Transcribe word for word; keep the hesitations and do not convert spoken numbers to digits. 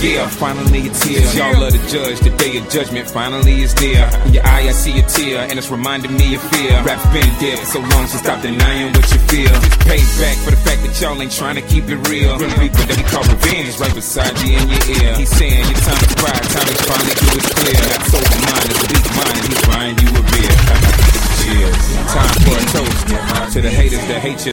Yeah, finally it's here. Y'all love to judge, the day of judgment finally is there. In your eye I see a tear, and it's reminding me of fear. Rap's been dead for so long, so stop denying what you feel. Payback for the fact that y'all ain't trying to keep it real. Grim Reaper that we call revenge is right beside you in your ear. He's saying your time is pride, time is finally do it clear. Not sober mind, it's a weak mind, and he's buying you a beer. Cheers. Time for a toast to the haters that hate you.